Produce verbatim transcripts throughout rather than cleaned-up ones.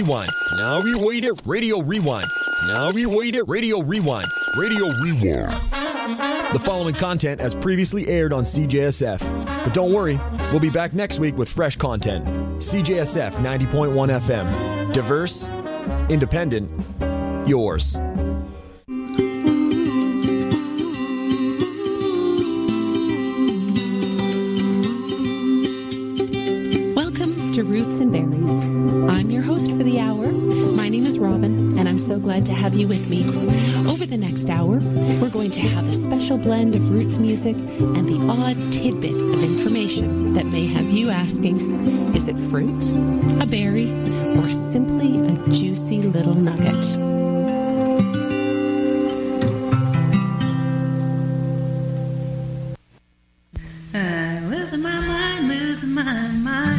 Rewind. Now we wait it. Radio Rewind. Now we wait it. Radio Rewind. Radio Rewind. The following content has previously aired on C J S F. But don't worry, we'll be back next week with fresh content. C J S F ninety point one F M. Diverse, independent, yours. Welcome to Roots and Berries. I'm your host for the hour. My name is Robin, and I'm so glad to have you with me. Over the next hour, we're going to have a special blend of roots music and the odd tidbit of information that may have you asking, is it fruit, a berry, or simply a juicy little nugget? I'm losing my mind, losing my mind.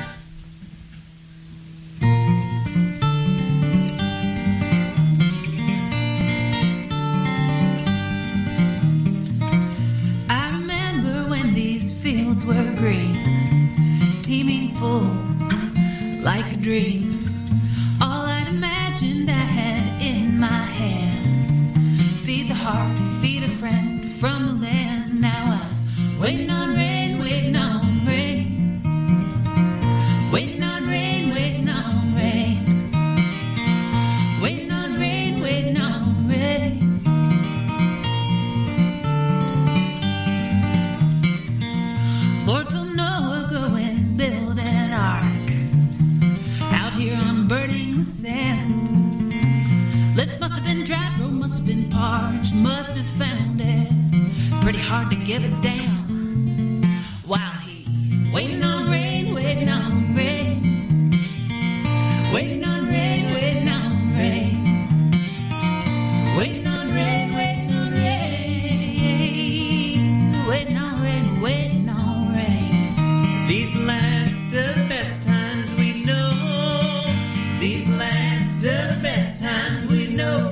Were green, teeming full, like a dream. All I'd imagined I had in my hands. Feed the heart, feed a friend from the land. Now I'm waiting on rain, waiting on rain. Waiting on rain, waiting on rain. Waiting on rain, waiting on rain. Lord told Noah, go and build an ark out here on burning sand. Lips must have been dry, throat must have been parched, must have found it pretty hard to give it down. While he waiting on rain, waiting on rain, waiting on rain, waiting on rain, waiting on rain, waiting on rain, waiting on rain, waiting on. These last of the best times we know. These last of the best times we know.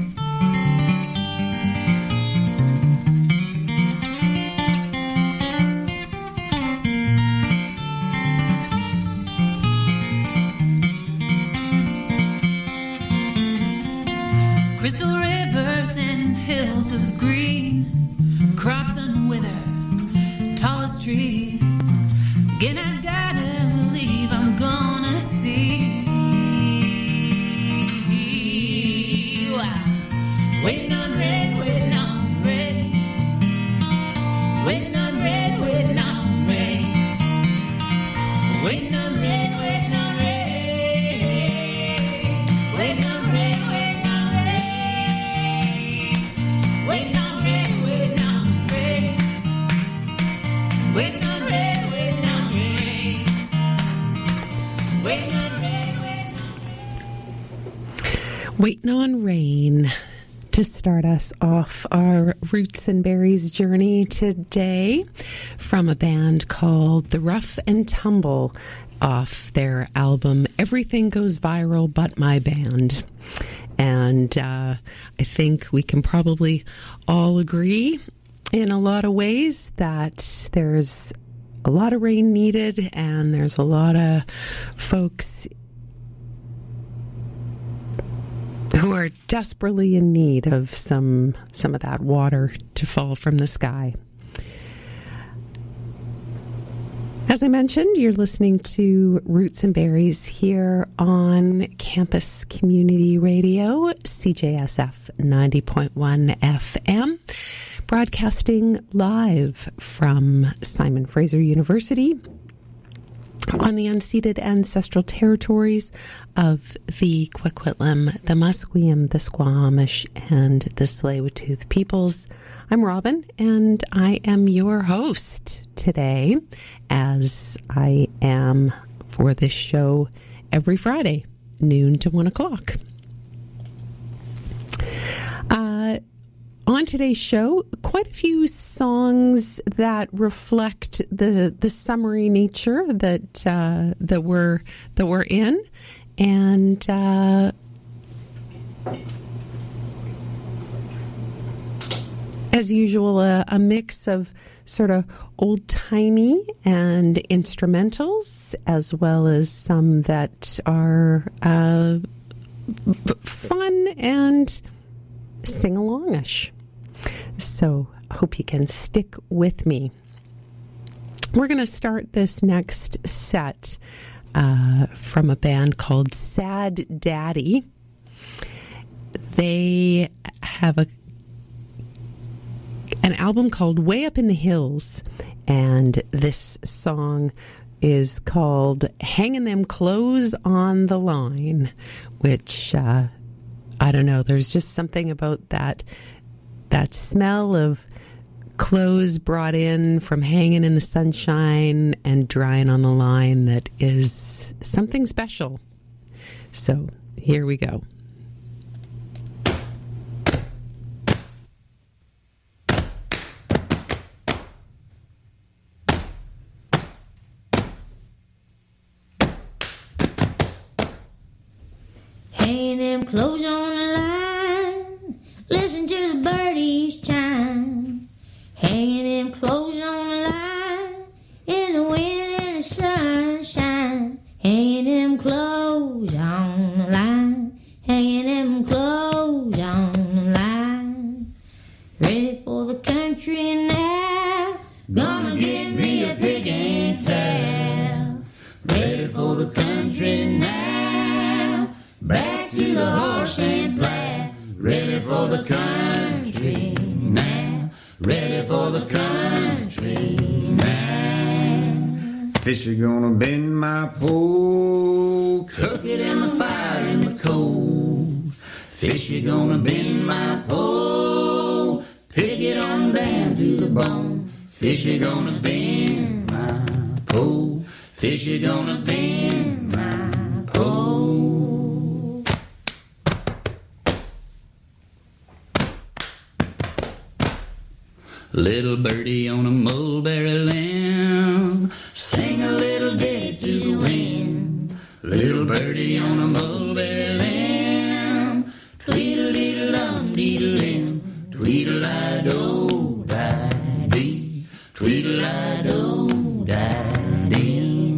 Crystal rivers and hills of green, crops unwither, tallest trees. Again, I gotta believe I'm gonna see. Wow. Waiting on rain, waiting on rain. Waiting on rain, waiting on rain. Waiting on rain, waiting on rain. Waiting on rain, waiting on rain. Waiting on rain, waiting on rain. Waiting on rain. Waiting on rain to start us off our Roots and Berries journey today from a band called The Rough and Tumble off their album Everything Goes Viral But My Band. And uh, I think we can probably all agree in a lot of ways that there's a lot of rain needed and there's a lot of folks who are desperately in need of some some of that water to fall from the sky. As I mentioned, you're listening to Roots and Berries here on Campus Community Radio, C J S F ninety point one F M, broadcasting live from Simon Fraser University on the unceded ancestral territories of the Coquitlam, the Musqueam, the Squamish, and the Tsleil-Waututh peoples. I'm Robin, and I am your host today, as I am for this show every Friday, noon to one o'clock. Uh, On today's show, quite a few songs that reflect the the summery nature that uh, that we're that we're in, and uh, as usual, a, a mix of sort of old-timey and instrumentals, as well as some that are uh, fun and sing-alongish. So I hope you can stick with me. We're going to start this next set uh, from a band called Sad Daddy. They have a an album called Way Up in the Hills, and this song is called Hanging Them Clothes on the Line, which, uh, I don't know, there's just something about that, that smell of clothes brought in from hanging in the sunshine and drying on the line that is something special. So here we go. Hanging them clothes on the line, listen to the birdies chime. Hanging them clothes on the line, in the wind and the sunshine. Hanging them clothes on the line, hanging them clothes on the line. Ready for the country now, gonna get me a pig and cow. Ready for the country now, back to the horse and plow. Ready for the country now, ready for the country now. Fish are gonna bend my pole, Cook it in the fire in the cold. Fish are gonna bend my pole, pick it on down to the bone. Fish are gonna bend my pole, fish are gonna bend my pole. Little birdie on a mulberry limb, sing a little ditty to the wind. Little birdie on a mulberry limb, tweedle-dee-dum-dee-lim, tweedle-i-do-di-dee, tweedle-i-do-di-dee.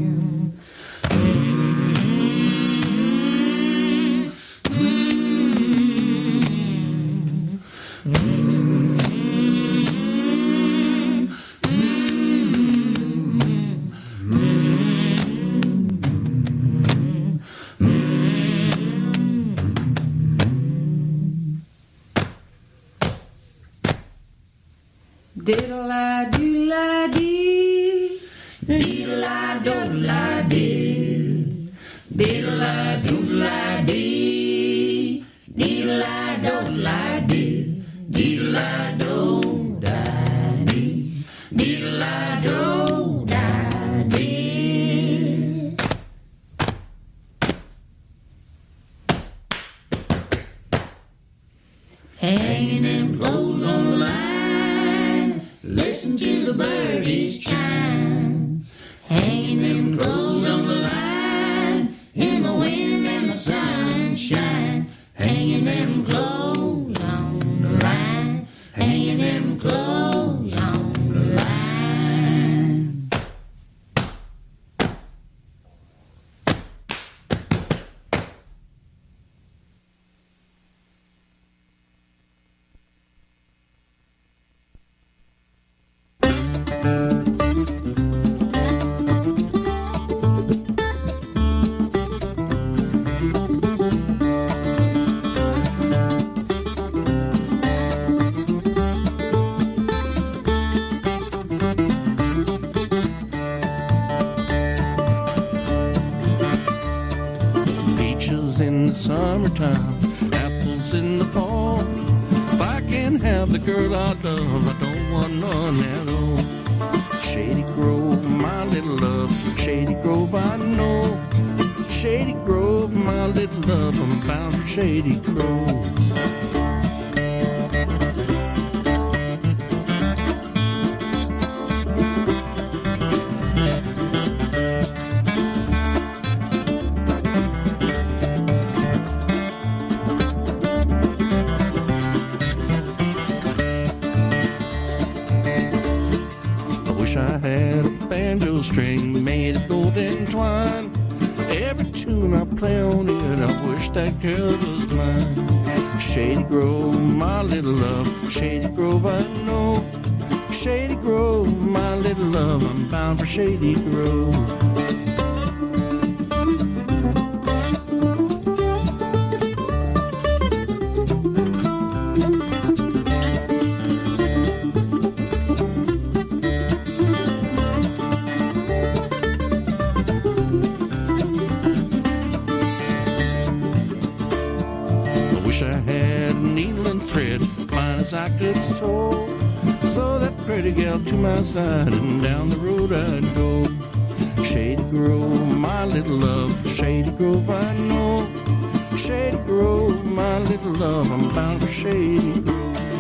Diddle-I-do-la-dee, diddle-I-do-la-dee, diddle-I-do-la-dee, diddle-I-do-la-dee, diddle-I-do-da-dee, diddle-I-do-da-dee. Hanging them clothes on the line, listen to the birdies chime. Hanging them clothes on the line, in the wind and the sunshine. Hanging them clothes on the line, hanging them clothes on the line. Peaches in the summertime, apples in the fall. If I can have the girl I love, I don't want none at all. Shady Grove, my little love, Shady Grove I know. Shady Grove, my little love, I'm bound for Shady Grove. banjo string made of golden twine. Every tune I play on it, I wish that girl was mine. Shady Grove, my little love, Shady Grove, I know. Shady Grove, my little love, I'm bound for Shady Grove. I could sew, sew that pretty gal to my side, and down the road I'd go. Shady Grove, my little love, Shady Grove, I know. Shady Grove, my little love, I'm bound for Shady Grove.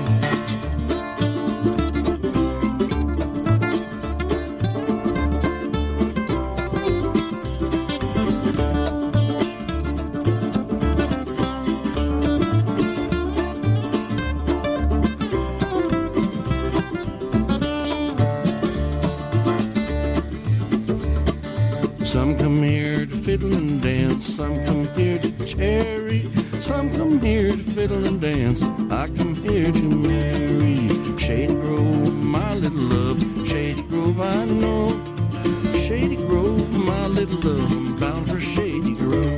Some come here to fiddle and dance, some come here to tarry, some come here to fiddle and dance, I come here to marry. Shady Grove, my little love, Shady Grove, I know. Shady Grove, my little love, I'm bound for Shady Grove.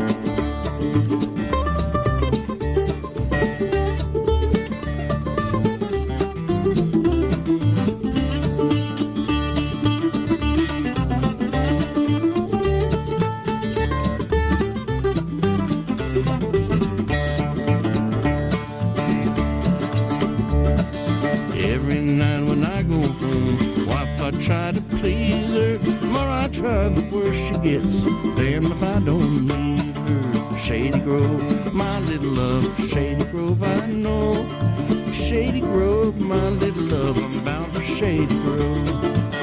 Try to please her, the more I try, the worse she gets. Damn if I don't leave her. Shady Grove, my little love, Shady Grove, I know. Shady Grove, my little love, I'm bound for Shady Grove.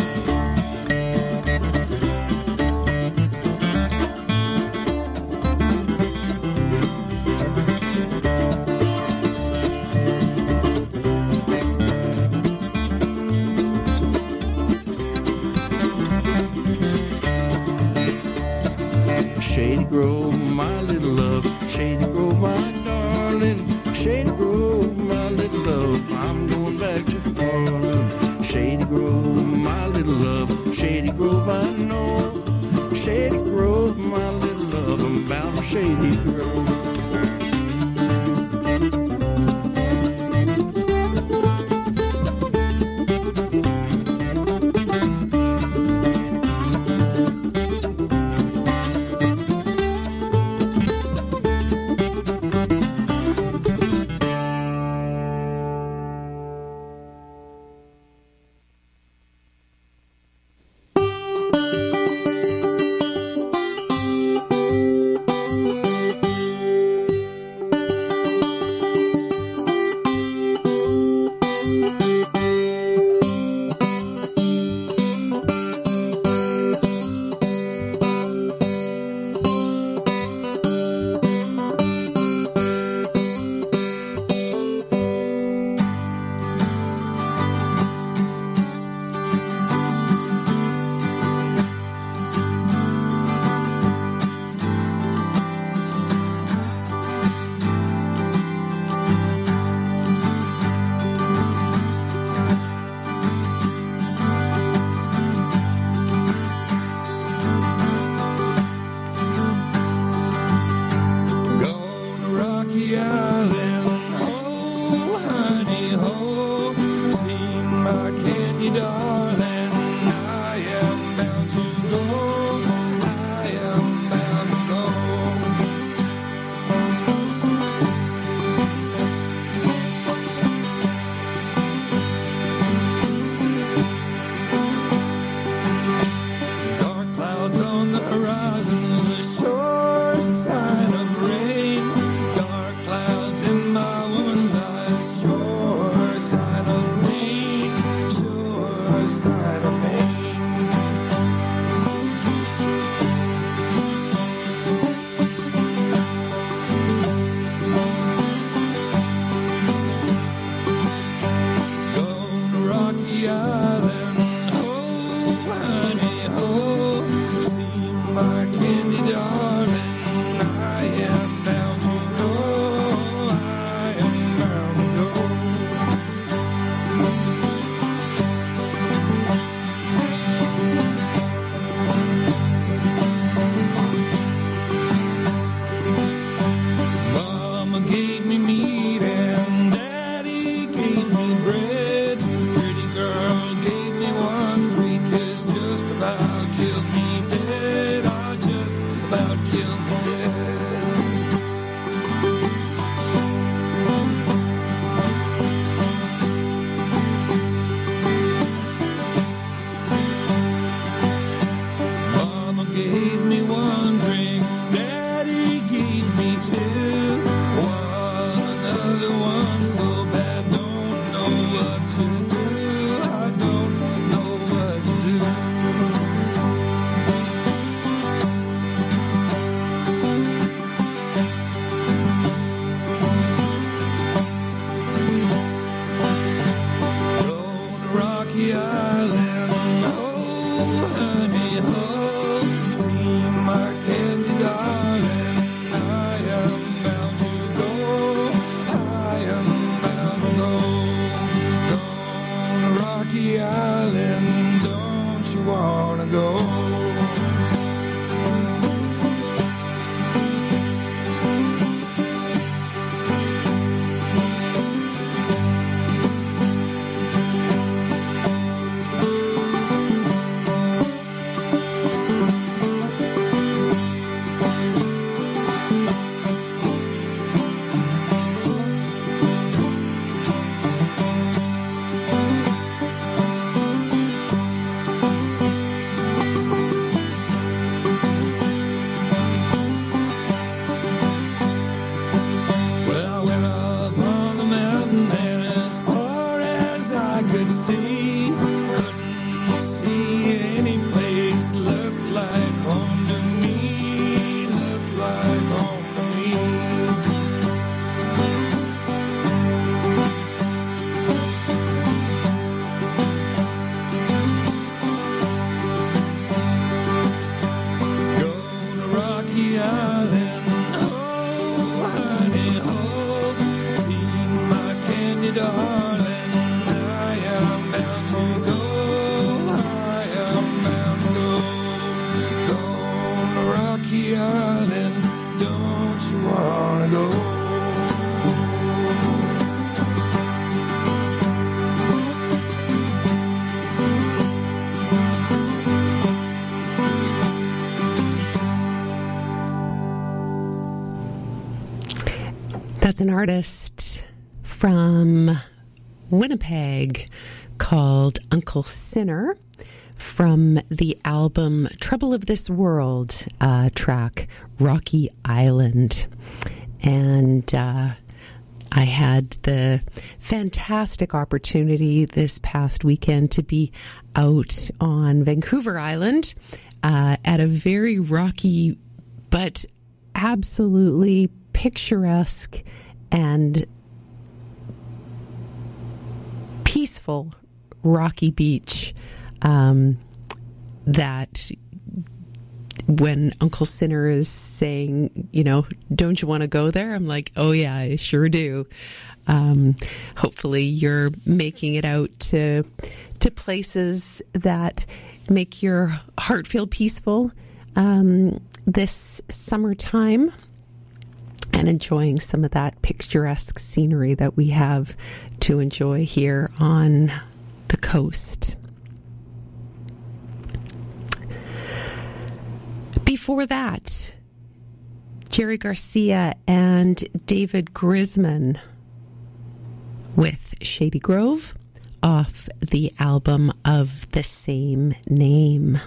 Shady Grove, my little love, Shady Grove, my darling. Shady Grove, my little love, I'm going back to Harlan. Shady Grove, my little love, Shady Grove, I know. Shady Grove, my little love, I'm bound for Shady Grove. That's an artist from Winnipeg called Uncle Sinner from the album Trouble of This World uh, track, Rocky Island. And uh, I had the fantastic opportunity this past weekend to be out on Vancouver Island uh, at a very rocky but absolutely picturesque and peaceful rocky beach um, that when Uncle Sinner is saying, you know, don't you want to go there? I'm like, oh yeah, I sure do. Um, hopefully you're making it out to to places that make your heart feel peaceful um, this summertime, and enjoying some of that picturesque scenery that we have to enjoy here on the coast. Before that, Jerry Garcia and David Grisman with Shady Grove off the album of the same name.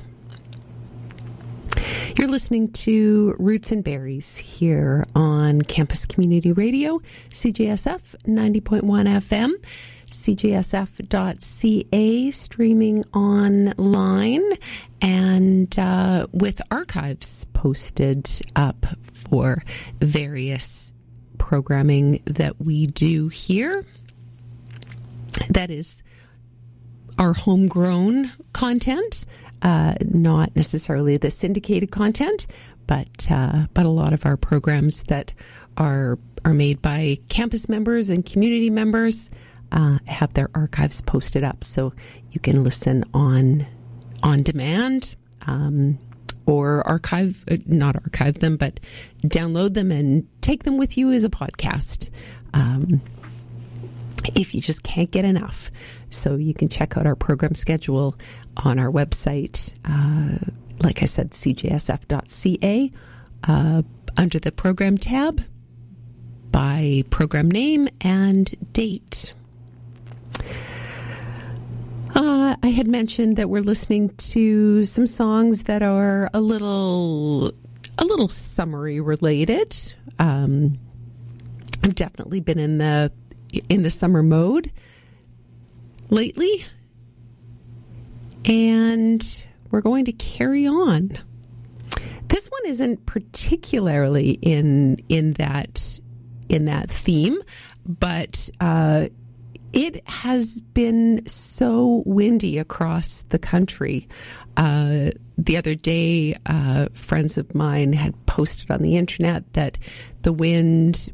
You're listening to Roots and Berries here on Campus Community Radio, C J S F ninety point one F M, C J S F dot C A, streaming online, and uh, with archives posted up for various programming that we do here. That is our homegrown content. Uh, not necessarily the syndicated content, but uh, but a lot of our programs that are are made by campus members and community members uh, have their archives posted up, so you can listen on on demand um, or archive, not archive them, but download them and take them with you as a podcast. Um, if you just can't get enough. So you can check out our program schedule on our website, uh, like I said, C J S F dot C A, uh, under the program tab, by program name and date. Uh, I had mentioned that we're listening to some songs that are a little, a little summery related. Um, I've definitely been in the in the summer mode lately, and we're going to carry on. This one isn't particularly in in that in that theme, but uh, it has been so windy across the country. Uh, the other day, uh, friends of mine had posted on the internet that the wind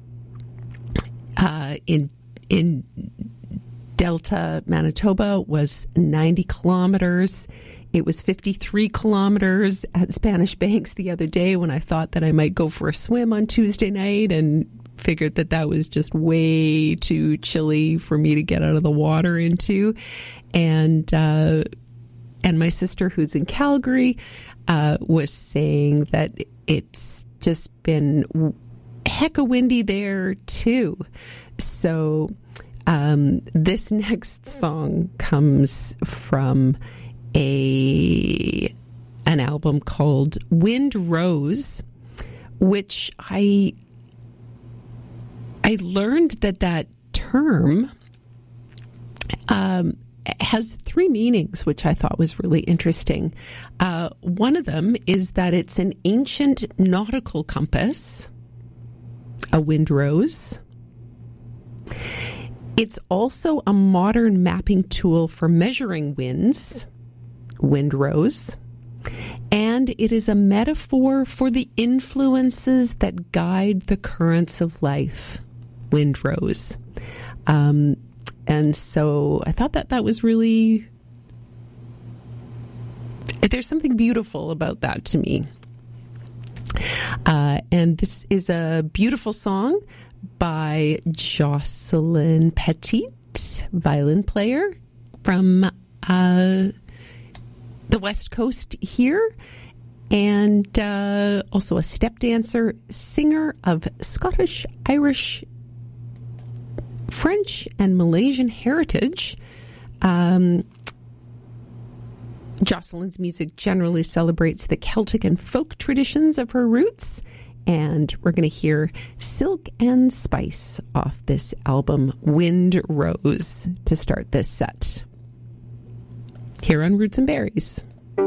uh, in in Delta, Manitoba was ninety kilometers. It was fifty-three kilometers at Spanish Banks the other day when I thought that I might go for a swim on Tuesday night, and figured that that was just way too chilly for me to get out of the water into. And uh, and my sister, who's in Calgary, uh, was saying that it's just been hecka windy there too. So um, this next song comes from a an album called Wind Rose, which I I learned that that term um, has three meanings, which I thought was really interesting. Uh, one of them is that it's an ancient nautical compass, a windrose. It's also a modern mapping tool for measuring winds, windrose. And it is a metaphor for the influences that guide the currents of life, windrose. Um, and so I thought that that was really, there's something beautiful about that to me. Uh, and this is a beautiful song by Jocelyn Petit, violin player from uh, the West Coast here. and uh, also a step dancer, singer of Scottish, Irish, French, and Malaysian heritage. Um, Jocelyn's music generally celebrates the Celtic and folk traditions of her roots, and we're going to hear Silk and Spice off this album, Wind Rose, to start this set. Here on Roots and Berries.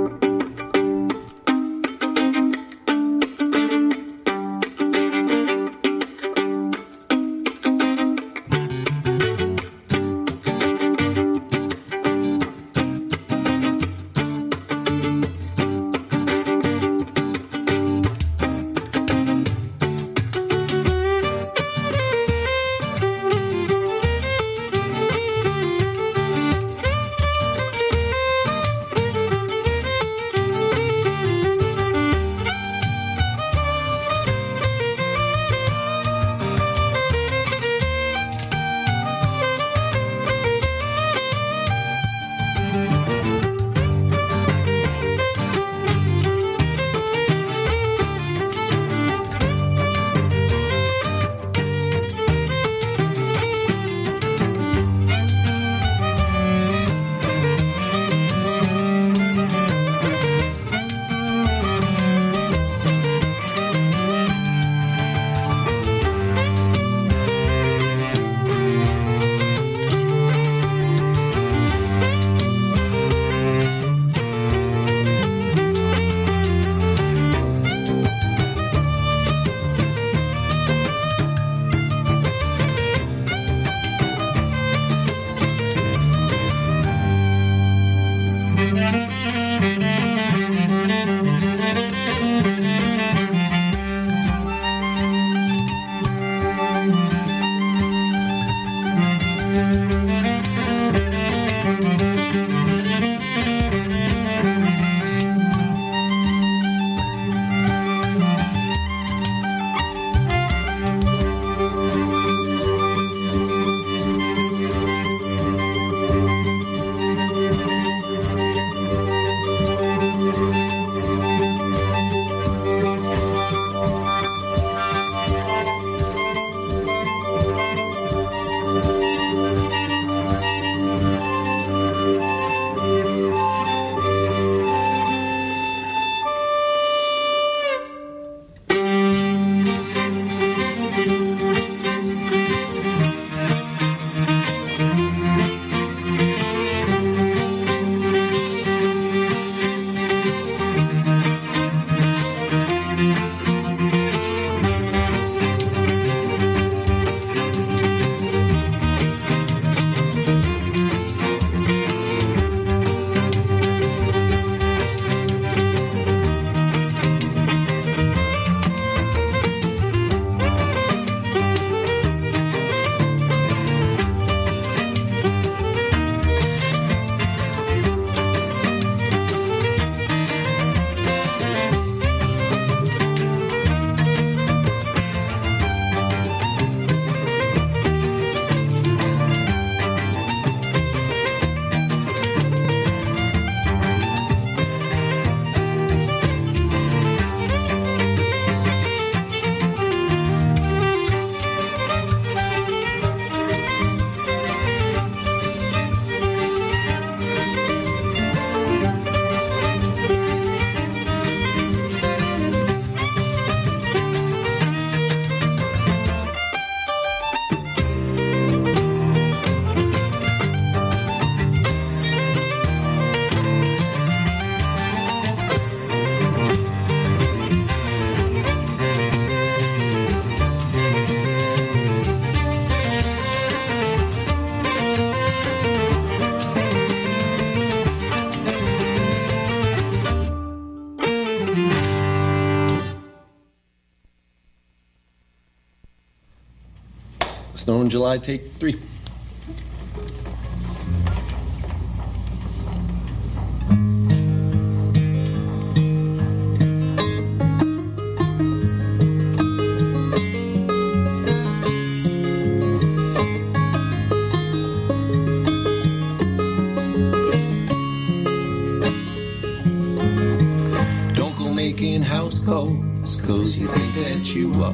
Snow in July, take three.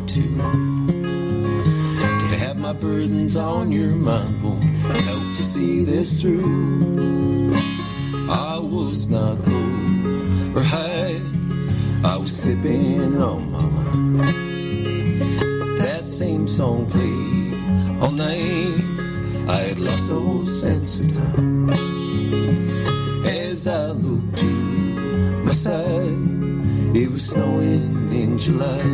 want to. To have my burdens on your mind won't help to see this through. I was not low or high, I was sipping on my wine. That same song played all night, I had lost all sense of time. As I looked to my side, it was snowing in July.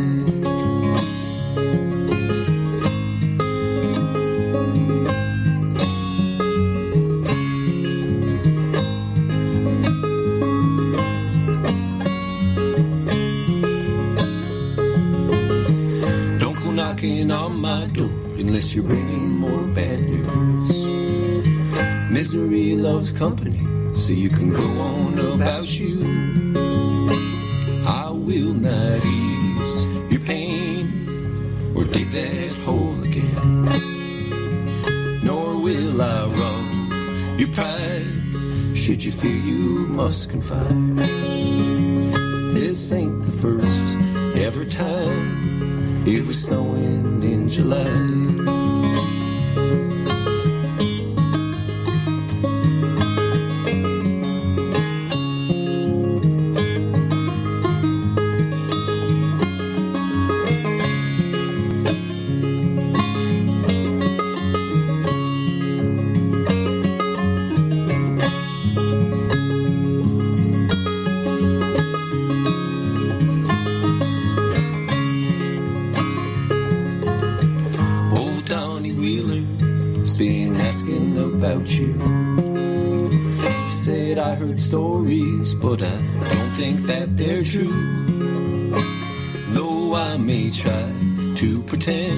Don't go knocking on my door unless you're bringing more bad news. Misery loves company, so you can go on about you. I will not ease your pain or dig that hole again, nor will I wrong your pride should you feel you must confide. This ain't the first ever time it was snowing in July. Stories, but I don't think that they're true. Though I may try to pretend